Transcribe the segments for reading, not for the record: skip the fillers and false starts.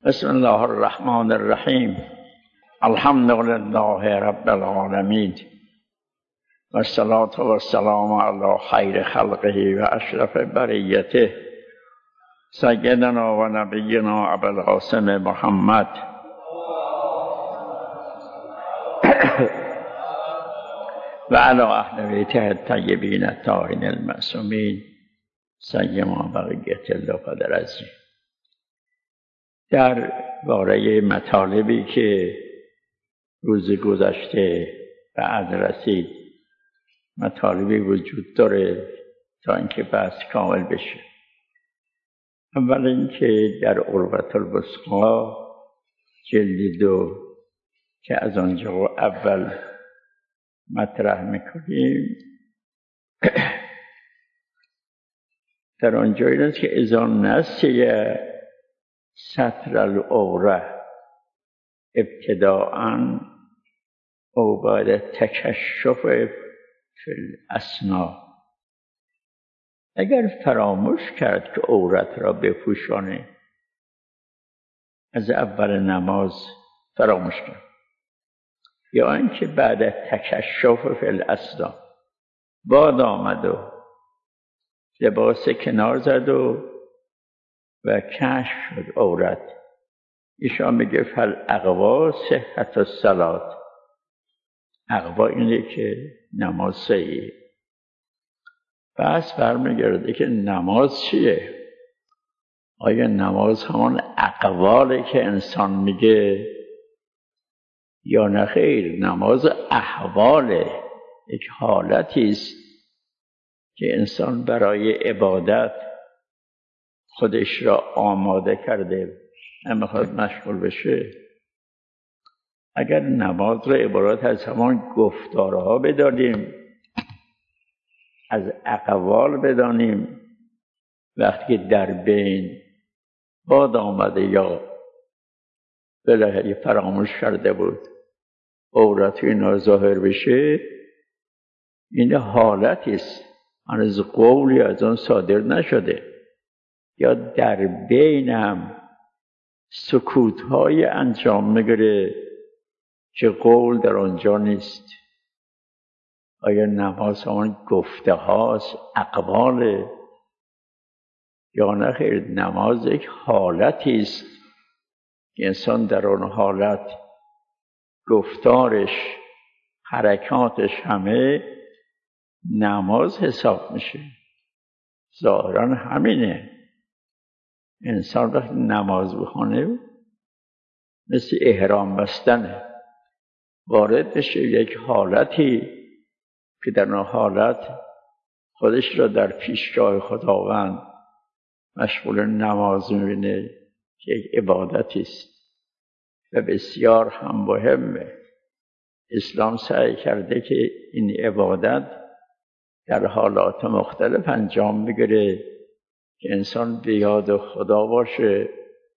بسم الله الرحمن الرحیم. الحمد لله رب العالمین و الصلاة و السلام علی خیر خلقه و اشرف بریته سیدنا و نبینا ابوالقاسم محمد و علی اهل بیته الطیبین الطاهرین المعصومین سیما بقیة الله العظیم. در باره مطالبی که روز گذشته بعد رسید مطالبی وجود داره تا اینکه بحث کامل بشه. اول اینکه در عروة الوثقی جلد 2 که از آنجا اول مطرح میکنیم در آنجا این است که اذا نسی ستر العوره ابتداءً او بعد تکشف فی الاسنا، اگر فراموش کرد که عورت را بپوشانه از اول نماز فراموش کرد، یا اینکه بعد تکشف فی الاسنا باد آمد و لباس کنار زد و کشف شد عورت، ایشان میگه فالاقوا صحت الصلاة، اقوا اینه که نماز صحیح. پس برمیگرده که نماز چیه؟ آیا نماز همان اقواله که انسان میگه یا نه خیر؟ نماز احواله، یک حالتی است که انسان برای عبادت خودش را آماده کرده نمیخواد مشغول بشه. اگر نماز را عبارت از همان گفتارها بدانیم، از اقوال بدانیم، وقتی در بین باد آمده یا بالاخره فراموش کرده بود عورت اینا ظاهر بشه، این حالتی است هنوز قولی از آن صادر نشده، یا در بین هم سکوت‌های انجام میگیره که قول در آنجا نیست. آیا نماز همان گفته هاست، اقوال، یا نه خیر؟ نماز یک حالتی است که انسان در آن حالت گفتارش، حرکاتش همه نماز حساب میشه. ظاهراً همینه. انسان وقتی نماز بخونه مثل احرام بستنه، وارد بشه یک حالتی که در آن حالت خودش را در پیشگاه خداوند مشغول نماز می‌بینه که یک عبادتی است و بسیار هم مهمه. اسلام سعی کرده که این عبادت در حالات مختلف انجام بگیره که انسان به یاد خدا باشه.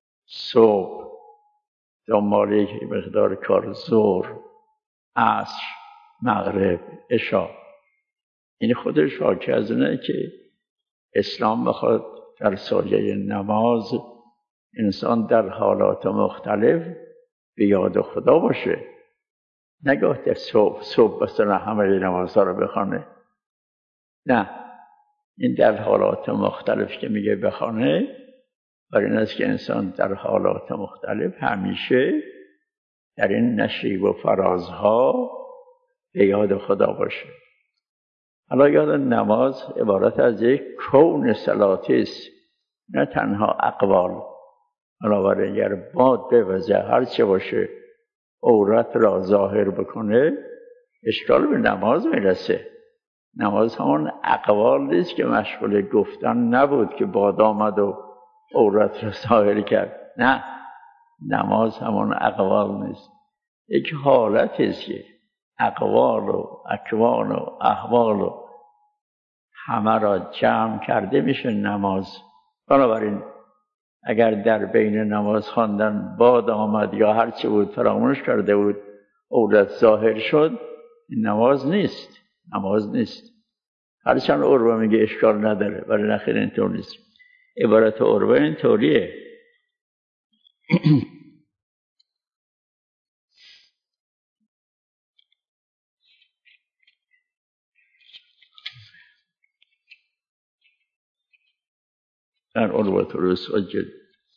صبح دنبال یک مقدار کار، ظهر، عصر، مغرب، عشا، این خودش حاکی از اونه که اسلام بخواد در سایه نماز انسان در حالات مختلف به یاد خدا باشه. نگاه در صبح مثلا همه نمازها رو بخونه، نه، این در حالات مختلف که میگه بخونه برای این است که انسان در حالات مختلف همیشه در این نشیب و فرازها به یاد خدا باشه. حالا یاد نماز عبارت از یک کون صلاتی است، نه تنها اقوال. حالا برای اگر باد بوزه هر چه باشه عورت را ظاهر بکنه اشکال به نماز میرسه. نماز همون اقوال نیست که مشغول گفتن نبود که باد آمد و عورت را ظاهر کرد. نه، نماز همون اقوال نیست، یک حالت است که اقوال و اکوان و احوال و همه را جمع کرده میشه نماز. بنابراین اگر در بین نماز خواندن باد آمد یا هر چه بود فراموش کرده بود عورت ظاهر شد، این نماز نیست. نماز نیست. هرچند عروه میگه اشکال نداره، ولی نخیر اینطور نیست. عبارت عروه اینطوریه در عروة الوثقی جلد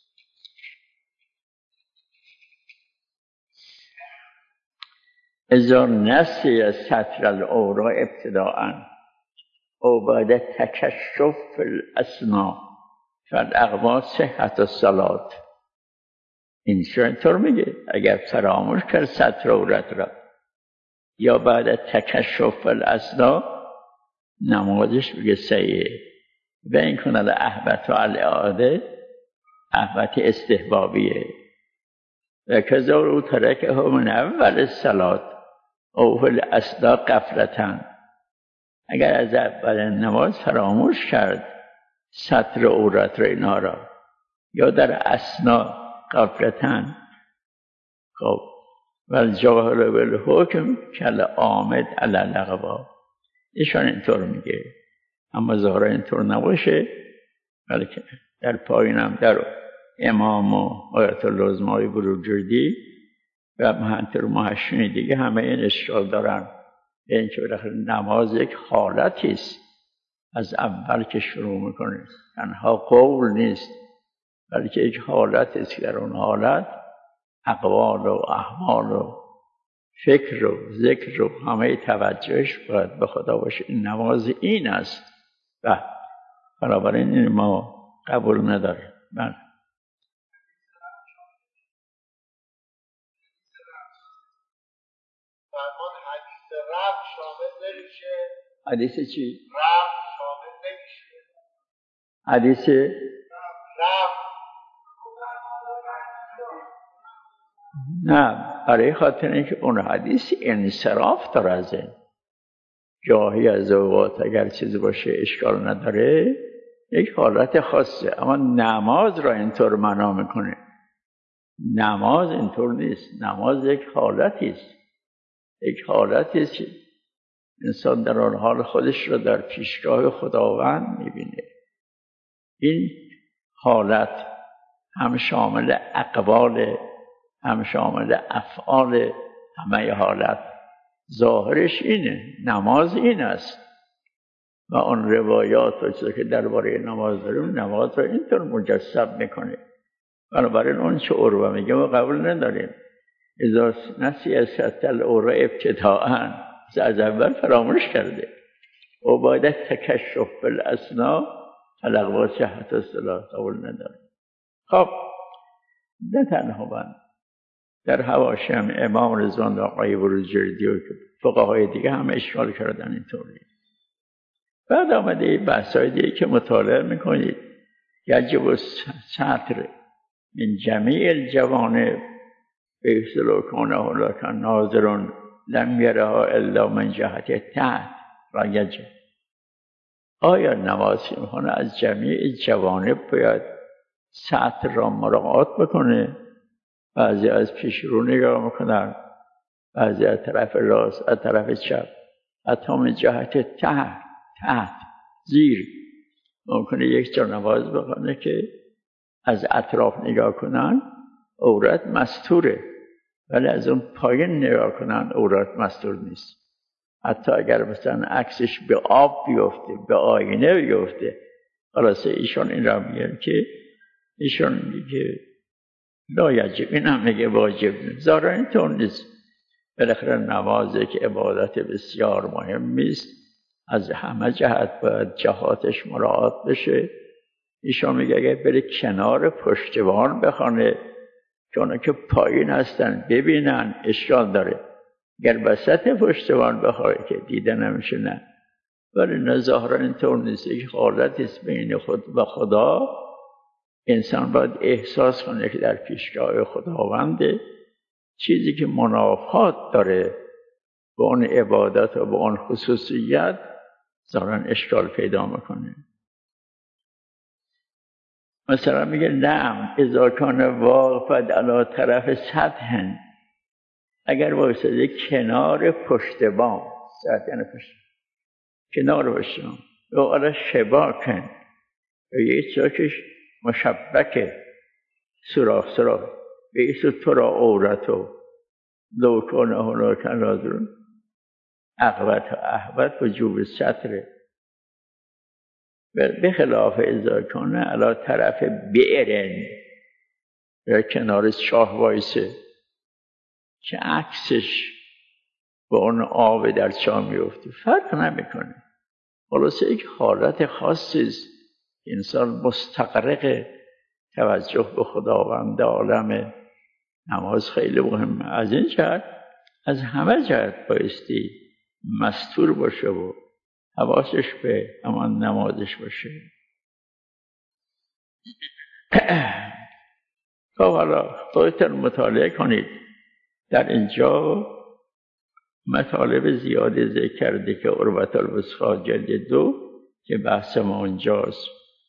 اذا نسی سطر العوری ابتداءً او بعد تکشف الاسنا فالاقوا صحت الصلاة. اینطور میگه اگر فراموش کرد سطر عورت را یا بعد تکشف الاسنا نمازش بگه صحیحه. و این کند احبت و الاعاده احبت استحبابیه. و کذا او ترکه من اول الصلاة او فی الاسنا غفلة. اگر از اول نماز فراموش کرد سطر عورت را اینها را یا در اسنا غفلة خب والجاهل بالحکم کالعامد علی الاغوا. ایشان اینطور میگه، اما ظاهرا اینطور نباشه، بلکه در پایینم در امام و آیت العظمای بروجردی و مهنتر محشنی دیگه همه این اشکال دارن. این که بالاخره نماز یک حالتی است از اول که شروع میکنه، تنها قول نیست بلکه یک حالتی است که در اون حالت اقوال و احوال و فکر و ذکر و همه توجهش باید به خدا باشه. این نماز این است و بنابراین این ما قبول نداریم. بله. حدیث چی؟ رفت شامل نمیشه. حدیث رفت نه، برای خاطر اینکه اون حدیث انصراف داره از این. جاهی از اوقات اگر چیزی باشه اشکال نداره، یک حالت خاصه، اما نماز را اینطور معنا میکنه. نماز اینطور نیست. نماز یک حالتی است، یک حالتی است که انسان در آن حال خودش را در پیشگاه خداوند میبینه. این حالت هم شامل اقوال، هم شامل افعال، همه حالت ظاهرش اینه. نماز این است و آن روایات و چیزی که درباره نماز داریم نماز را اینطور مجسم میکنه. بنابراین اون چه عروه میگه ما قبول نداریم. اذا نسی سطر العوری ابتداءً، از اول فراموش کرده و باید تکشف الاسنا فالاغوا صحت الصلاة قبول نداریم. خب نه تنها من، در حواشی هم امام رضوان آقای بروجردی و فقهای دیگه هم اشکال کردن اینطوری. بعد آمده بحثای دیگه که مطالعه میکنید، یجب الستر من جمیع الجوانب بحیث لو کان هناک ناظر لم یرها الا من جهت تحت و یجب. آیا نماز میخونه از جمیع جوانب باید سطر را مراعات بکنه؟ بعضی از پیش رو نگاه میکنن، بعضی از طرف راست، از طرف چپ، حتی من جهت تحت زیر. ممکنه یک جا نماز بخونه که از اطراف نگاه کنن عورت مستوره، ولی از اون پایین نگاه کنن عورت مستور نیست. حتی اگر مثلا عکسش به آب بیفته، به آینه بیفته. خلاصه ایشان این را میگن که ایشان میگه لا یجب، این هم میگه واجب نیست. ظاهرا اینطور نیست. بالاخره نمازه که عبادت بسیار مهمی است، از همه جهت باید جهاتش مراعات بشه. ایشان میگه اگه بره کنار پشتوان بخونه چون که پایین هستن ببینن اشکال داره. اگر وسط پشتوان بخواه که دیده نمیشه نه. ولی نه ظاهرا اینطور نیست. یک حالت است بین خود و خدا. انسان باید احساس کنه که در پیشگاه خداونده. چیزی که منافات داره به اون عبادت و به اون خصوصیت ظاهرا اشکال پیدا میکنه. مثلا میگه نعم اذا کان واقفا علی طرف سطح، اگر وایساده کنار پشت بام، سطح یعنی پشت کنار پشت بام، یا علی شباکن، یا یه چیزی که مشبکه، سوراخ بیسو تو را عورتو لو کنه هناک ناظرون اقوت و احوت و جوب سطره به خلاف ازا کنه علا طرف بیرن یا کنار چاه وایسه که عکسش با اون آب در چاه میفته فرق نمیکنه. خلاصه یک حالت خاصی است انسان مستغرق توجه به خداوند عالم. نماز خیلی مهمه. از این جهت از همه جهت بایستی مستور باشه و حواسش به همان نمازش باشه. خب حالا خودتون مطالعه کنید. در اینجا مطالب زیاده ذکر کرده که عروة الوثقی جلد 2 که بحث ما اونجاست.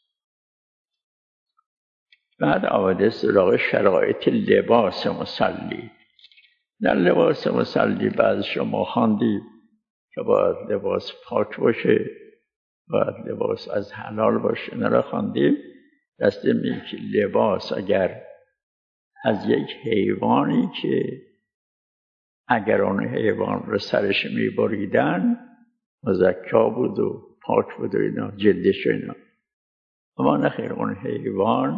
بعد آمده سراغ شرایط لباس مصلی. در لباس مصلی بعض شما خواندید که باید لباس پاک باشه، باید لباس از حلال باشه. اینا را خواندیم. دسته میگه که لباس اگر از یک حیوانی که اگر اون حیوان رو سرش میبریدن مزکا بود و پاک بود و اینا، جلدش و اینا، اما نخیر اون حیوان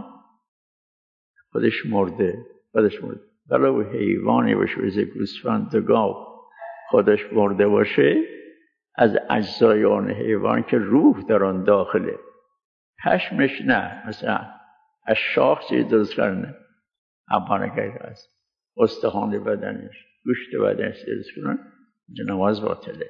خودش مرده. ولو حیوانی باشه مثل گوسفند و گاو خودش مرده باشه، از اجزای اون حیوان که روح در آن داخله، پشمش نه، مثلا از شاخ چیز درست کردن اما نگه از استخوان بدنش، گوشت بدنش درست کنن، نماز باطله.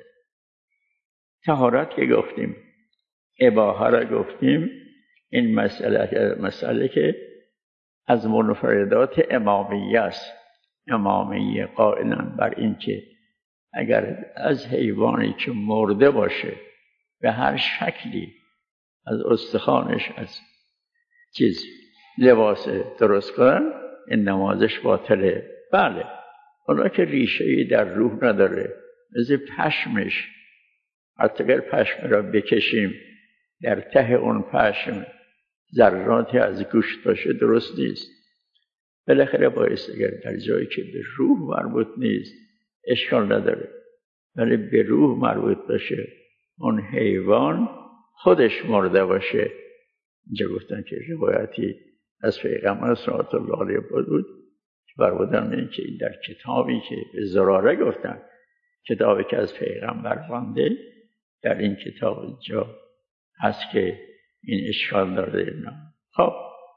طهارت که گفتیم، اباحه را گفتیم. این مسئله که از منفردات امامیه است. امامیه قائلن بر این که اگر از حیوانی که مرده باشه به هر شکلی از استخوانش از چیز لباس درست کنن، این نمازش باطله. بله، اونا که ریشه‌ای در روح نداره، مثل پشمش، حتی اگر پشم را بکشیم در ته اون پشم ذراتی از گوشت باشه درست نیست. بالاخره باعث اگر در جایی که به روح مربوط نیست اشکال نداره، ولی به روح مربوط باشه، اون حیوان خودش مرده باشه. اینجا گفتن که روایتی از پیغمبر صلی الله علیه بود که بربودن این که در کتابی که به زراره گفتن، کتابی که از پیغمبر خوانده، در این کتاب اینجا هست که این اشکال داره اینا. خب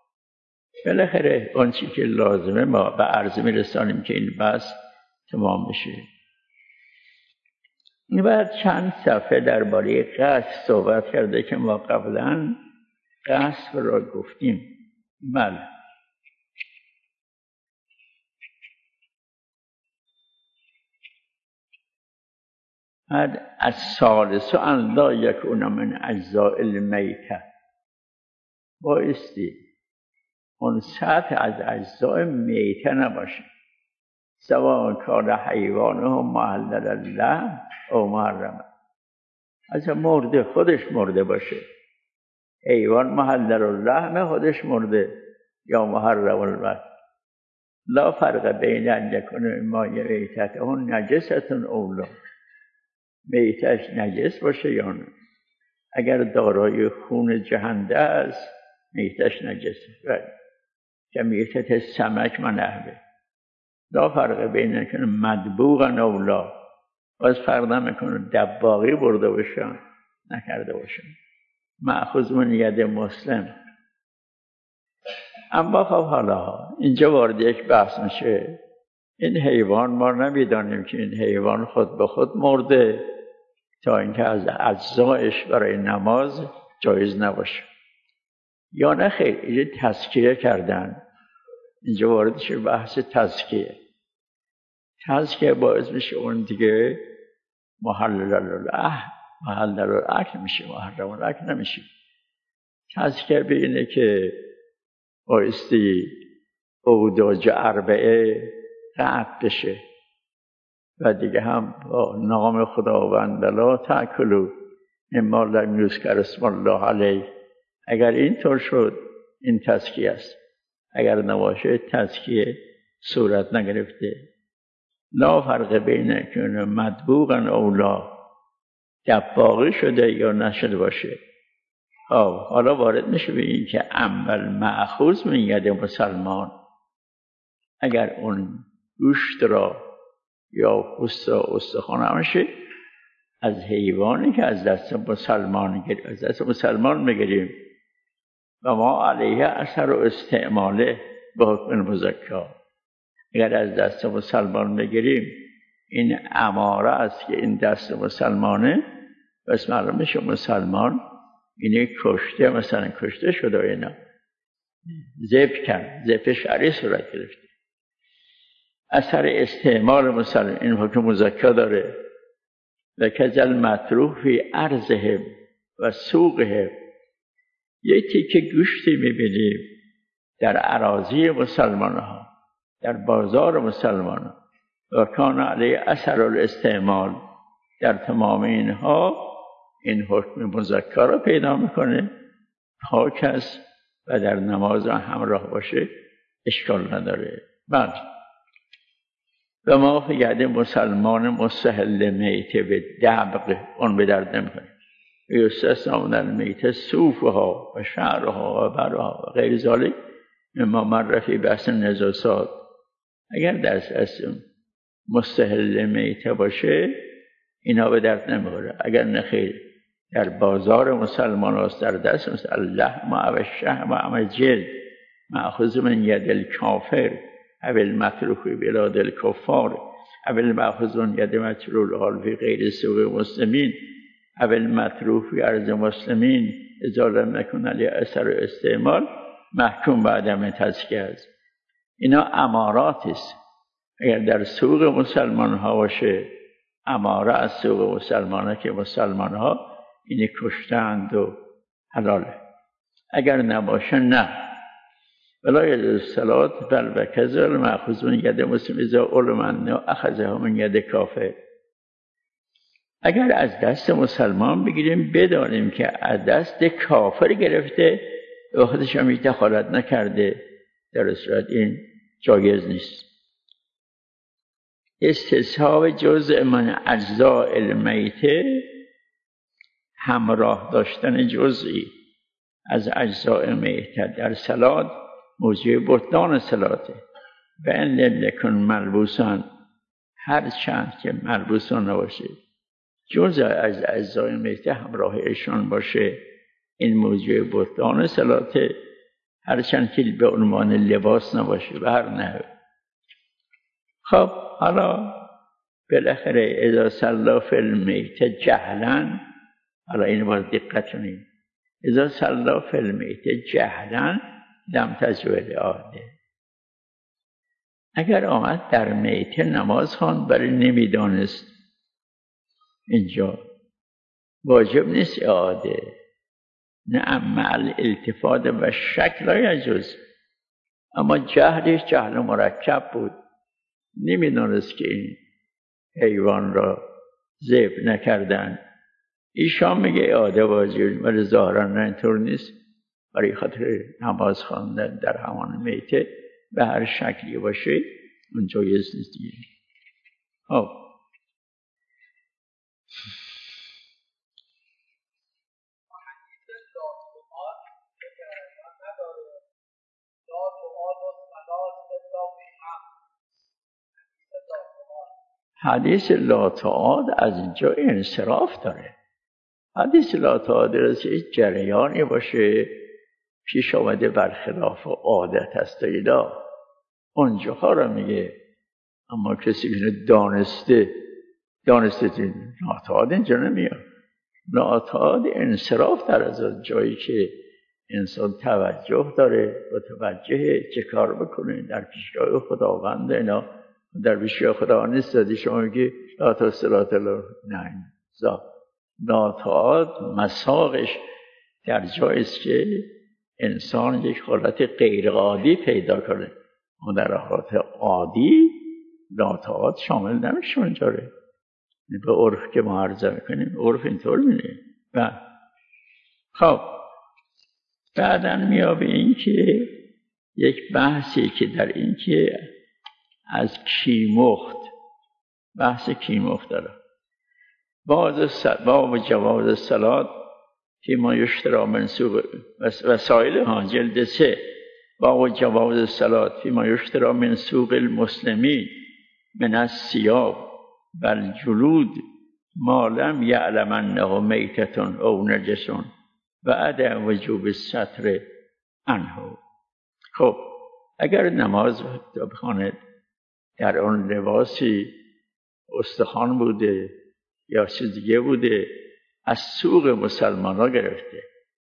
بالاخره اون چی که لازمه ما به عرض میرسانیم که این بحث تمام بشه. این بعد چند صفحه درباره قصد صحبت کرده که ما قبلا قصد را گفتیم. بله، بعد از ثالث ان لا یکون من اجزاء المیته، بایستی اون سطح از اجزاء میته نباشه، سواء کان حیوانه محلل اللحم او محرمه. از مرده خودش مرده باشه، حیوان محلل اللحم خودش مرده یا محرم المیت، لا فرق بین ان یکون ما میتته نجست او لا، میتش نجس باشه یا نه. اگر دارای خون جهنده است میتش نجسه، که میتت سمک منحبه، لا فرق بین ان یکون مدبوغا او لا، باز فرق نمیکنه دباغی برده باشن نکرده باشن، مأخوذ من ید مسلم. اما خب حالا اینجا وارد یک بحث میشه، این حیوان ما نمیدانیم که این حیوان خود به خود مرده تا اینکه از اجزایش برای نماز جایز نباشه یا نه خیر. اینجا تزکیه کردن، اینجا وارد شه بحث تزکیه. تزکیه باعث میشه اون دیگه محلل الاکل میشه، محرم الاکل نمیشه. تزکیه به اینه که بایستی اوداج اربعه قطع بشه و دیگه هم با نام خداوند لا تأکلوا مما لم یذکر اسم الله علیه. اگر اینطور شد این تزکیه است. اگر نباشه تزکیه صورت نگرفته. لا فرق بین که مطبوقا اولا دباغی شده یا نشده باشه. حالا وارد میشه به این که اول مأخوذ من ید مسلمان، اگر اون گوشت را یا پوست را استخوان باشه از حیوانی که از دست مسلمان میگیریم و ما علیه اثر و استعماله به حکم مزکی. اگر از دست مسلمان بگیریم این اماره است که این دست مسلمانه، بس معلوم میشه مسلمان اینه کشته، مثلا کشته شده و اینا ذبح کرد، ذبح شرعی صورت گرفته. اثر استعمال مسلمان این حکم مزکی داره. و کذل مطروح فی ارضهم و سوقهم، یک تیکه گوشتی میبینیم در اراضی مسلمان ها، در بازار مسلمان ها، و کان علیه اثر الاستعمال، در تمام اینها این حکم مزکی را پیدا میکنه. پاک است و در نماز همراه باشه اشکال نداره. بعد و ما فی ید مسلمان مستحل میته به دبق، اون به درد نمیکنه. یستثنی من المیته صوفها و شعرها و برها و غیر ذالک مما مر فی بحث نجاسات. اگر دست مستحل میته باشه اینا به درد نمیخوره. اگر نخیر در بازار مسلمان هست، در دست مثل اللحم و الشحم و الجلد مأخوذ من ید الکافر او المتروک بلاد الکفار او المأخوذ من ید مجرور حال فی غیر سوق مسلمین او المتروک فی ارض مسلمین اذا لم یکن علیه اثر استعمال محکوم به عدم تزکیه است. اینا امارات است. اگر در سوق مسلمان ها باشه اماره از سوق مسلمان ها که مسلمان ها اینی کشتند و حلاله. اگر نباشه نه. ولا ید الصلاة بل و کذل مأخوذ من ید مسلم اذا علم انه اخذه من ید کافر. اگر از دست مسلمان بگیریم بدانیم که از دست کافر گرفته و خودش هم هیچ دخالت نکرده، در صورت این جایز نیست. استصحاب جزء من اجزاء المیته، همراه داشتن جزئی از اجزاء میته در صلات موجب بطلان صلاته. و ان لم یکن ملبوسا، هر چند که ملبوسان نباشه جزء از اجزاء میته همراه ایشان باشه این موجب بطلان صلاته، هر چند که به عنوان لباس نباشه و هر نحو. خب حالا بالاخره اذا صلی فی المیته جهلا، حالا اینو باید دقت کنیم، اذا صلی فی المیته جهلا لم تجب الاعاده. اگر آمد در میته نماز خواند ولی نمیدانست، اینجا واجب نیست اعاده. نعم مع الالتفات و شک لا یجوز، اما جهلش جهل مرکب بود، نمیدانست که این حیوان را ذبح نکردن. ایشان میگه اعاده واجب، ولی ظاهرا نه اینطور نیست. برای خاطر نماز خواندن در همان میته به هر شکلی باشه اون جایز نیست دیگه. خب حدیث لا تعاد از اینجا انصراف داره. حدیث لا تعاد از یک جریانی باشه پیش آمده برخلاف عادت هست اینا اونجاها را میگه. اما کسی که دانسته لا تعاد اینجا نمیاد. لا تعاد انصراف در از جایی که انسان توجه داره و توجه چه کار بکنه در پیشگاه خداوند. اینا در پیشگاه خدا نیست دادی شما میگی لا تا صلات الله نه. لا تعاد مساقش در جایی است که انسان یک حالت غیر عادی پیدا کنه و در حالت عادی لا تعاد شامل نمیشه اونجا. به عرف که ما عرضه میکنیم عرف اینطور می‌بینه. و خب بعداً میاد به این که یک بحثی که در این که از کیمخت، بحث کیمخت داره. باب جواز الصلاة فيما يشترى من سوق وسائلها جلد 3. باب جواز الصلاة فيما يشترى من سوق المسلمين من الثياب والجلود ما لم يعلم أنه ميتة أو نجس وعدم وجوب الستر عنه. خب اگر نماز بخواند در آن لباسی استخوان بوده یا چیز دیگه بوده از سوق مسلمان ها گرفته،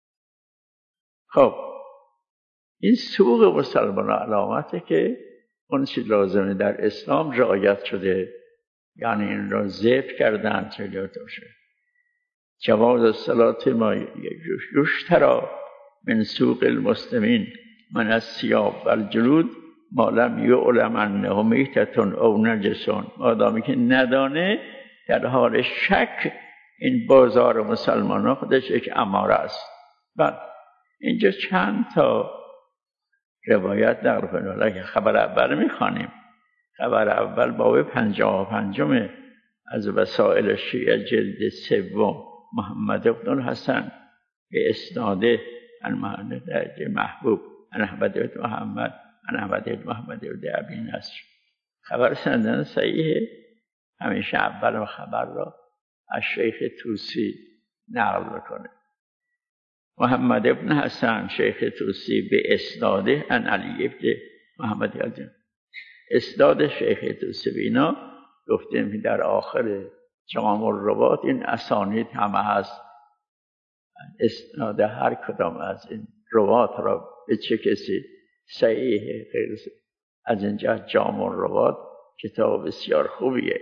خب این سوق مسلمان ها علامته که اون چیز لازمه در اسلام رعایت شده، یعنی این را ذبح کردن چه باشه. جواز الصلاة ما یشتری من سوق المسلمین من الثیاب والجلود ما لم یعلم انه میتة او نجس، آدمی که ندانه در حال شک این بازار مسلمان ها خودش یک اماره است. بعد اینجا چند تا روایت نقل کنیم که خبر اول میخوانیم. خبر اول باب 55 از وسائل شیعه جلد 3 محمد بن الحسن به اسناده عن محبوب عن احمد بن محمد عن احمد بن محمد بن ابی نصر. خبر سندن صحیحه، همیشه اول خبر را از شیخ طوسی نقل بکنه. محمد بن حسن شیخ طوسی به اسناده عن علی بن محمد یادم. اسناد شیخ طوسی بینا گفتیم که در آخر جامع الروات این اسانید همه هست، اسناد هر کدام از این روات را به چه کسی صحیح غیر از اینجا جامع الروات کتاب بسیار خوبیه.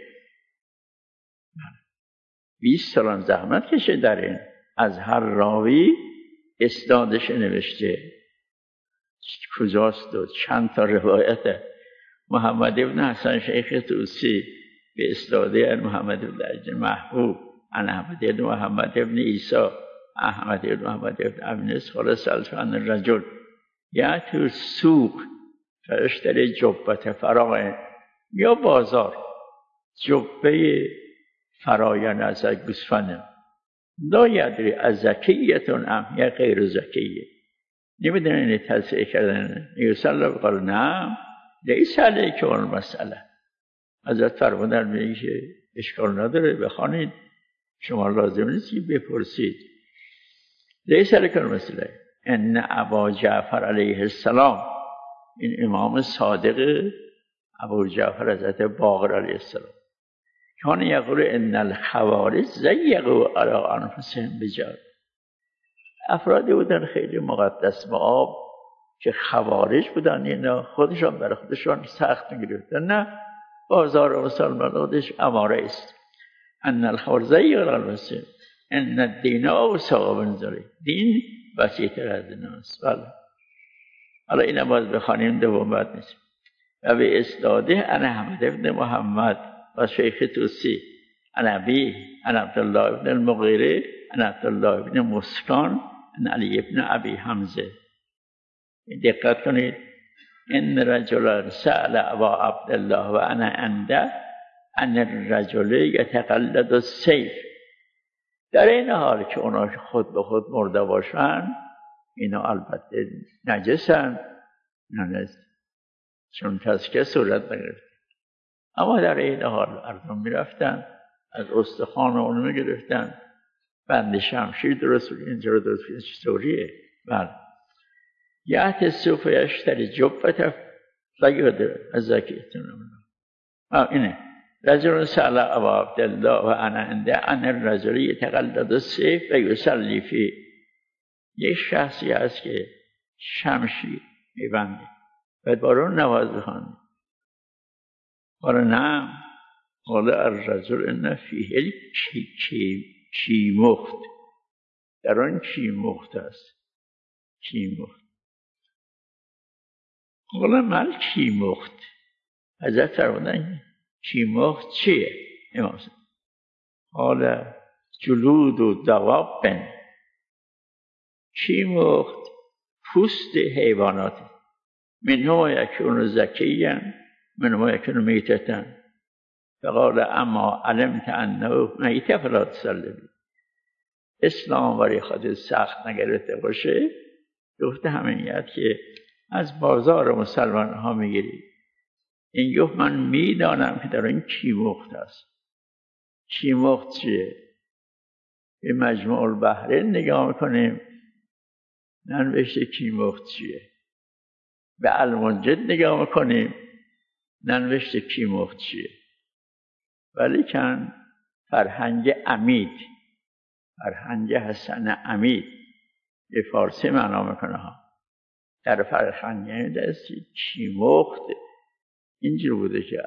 20 سال زحمت کشه در این، از هر راوی اسنادش نوشته کجاست و چند تا روایت. محمد ابن حسن شیخ طوسی به اسناده محمد بن محبوب عن احمد بن محمد بن عیسی احمد بن محمد بن ابنس قال سألت عن الرجل یأتی السوق فاشتری جبة فراغ، یا بازار جبه فرایان از گوسفند، لا یدری از زکیتون ام یا غیر زکیه، نمیدونه این تصحیح کردن. یوسف قال نه لیس علیک المسئله. حضرت فرمودن میگه که اشکال نداره بخوانید، شما لازم نیست که بپرسید. لیس علیک المسئله ان ابا جعفر علیه السلام، این امام صادق ابو جعفر حضرت باقر علیه السلام، کان یقول ان الخوارج ضیقوا علی انفسهم بجهل. افرادی بودن خیلی مقدس به آب که خوارج بودن، اینا خودشان برای خودشان سخت میگرفتن. نه، بازار مسلمان خودش اماره است. ان الخوارج ضیقوا علی انفسهم ان الدین اوسع من ذلک، دین وسیع‌تر از این است. حالا این باز بخوانیم دوم بعد نیست. و به اسناده عن احمد بن محمد و شیخ طوسی عن ابی عن عبدالله بن المغیره عن عبدالله بن مسکان عن علی بن ابی حمزه. دقت کنید، ان رجلا سأل ابا عبدالله و انا عنده ان الرجل یتقلد السیف. در این حال که اونا خود به خود مرده باشن، اینا البته نجسن، چون تزکیه صورت نگرفت، اما در این حال مردم میرفتن از استخوان اونو میگرفتن، بند شمشیر درست بود، اینجا رو درست بود. چطوریه؟ بله. یعت سوف یشتری جبت فیاده از زکیتون اینه. رجل سأل ابا عبدالله و انا عنده ان الرجل یتقلد السیف و یصلی فیه. یک شخصی هست که شمشیر میبنده و بارون نواز بخوانده. قال نعم. قال الرجل ان فیه کیمخت، در آن کیمخت است. کیمخت. قال مال کیمخت. حضرت فرمودن کیمخت چیه؟ امام قال جلود و دواب. کیمخت پوست حیوانات، منها یکون زکیًا من ما یکن میتتن فقال اما علمت انه میت فلا تصلی بی. اسلام برای خود سخت نگرفته باشه، گفته همینیت که از بازار مسلمان ها میگیری. این گفت من میدانم که در این کیمخت است. کیمخت چیه؟ به مجموع البحرین نگاه میکنیم ننوشته کیمخت چیه. به المنجد نگاه میکنیم ننوشته کیمخت چیه. ولیکن فرهنگ عمید، فرهنگ حسن عمید به فارسی معنا میکنه ها. در فرهنگ عمید است کیمخت اینجور بوده که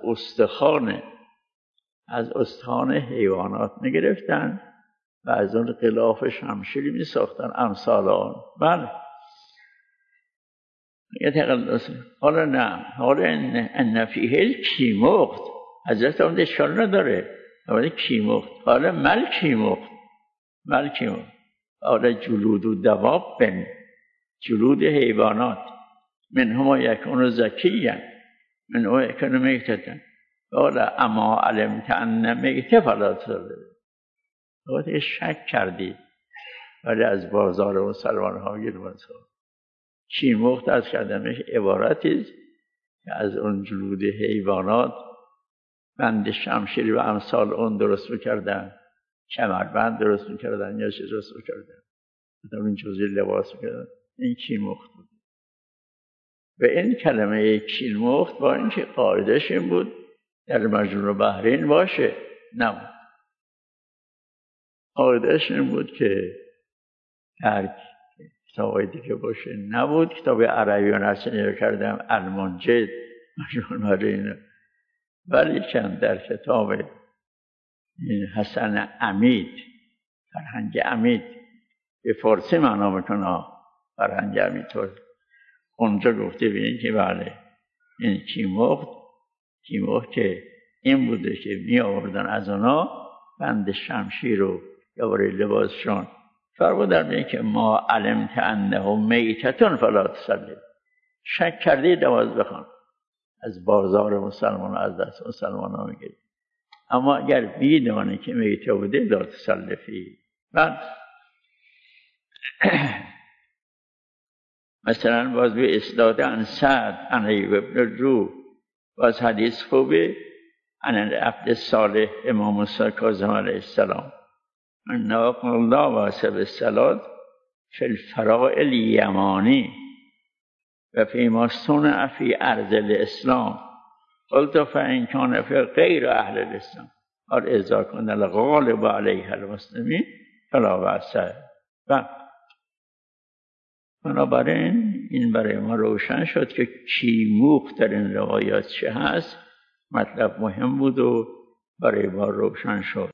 از استخوان حیوانات میگرفتن و از اون غلاف شمشیری میساختن امثال آن. بله حالا نه، حالا ان فیه الکیمخت حضرت اون اشکال نداره. حالا کیمخت، حالا مل کیمخت حالا جلود و دواب بن جلود حیوانات منهما یکون زکیًا منهما یکون میتتن حالا اما علمت ان میت فلا تصلی. وقتی شک کردی ولی از بازار مسلمان ها گیرون کیمخت از کردنش عبارتی که از اون جلود حیوانات بند شمشیری و امثال اون درست میکردن، کمربند درست میکردن یا چیز درست میکردن، در این جزئی لباس میکردن. این کیمخت بود. و این کلمه کیمخت با اینکه قاعدش این بود در مجموع بحرین باشه، نبود. قاعدش این بود که در کتابای دیگه باشه، نبود. کتاب عربیان هست نگاه کردم المنجد مجموع بحرین، ولیکن در کتاب حسن عمید فرهنگ عمید به فارسی معنا میکنه فرهنگ عمید اونجا گفته بینید که بله این کیمخت که این بوده که می آوردن از اونا بند شمشیر رو یا برای لباسشون فرمودن بینید که ما علمت انه میتتون فلا تصلی. شک کردی نماز بخوان، از بازار مسلمان از دست مسلمان ها میگیرید. اما اگر بیدانی که میته بوده لا تصلی فی. مثلا باز به اسناد عن سعد عن ایوب ابن رو باز حدیث خوبه عن عبد صالح امام موسی کاظم علیه السلام ان الله واسب الصلاه فی الفراء الیمانی و فیما صنع فی ارض الاسلام قلت فان کان فی غیر اهل الاسلام اور اذا کان الغالب علیه المسلمین فلا باس. بنابراین این برای ما روشن شد که کیمخت در این روایات چه هست. مطلب مهم بود و برای ما روشن شد.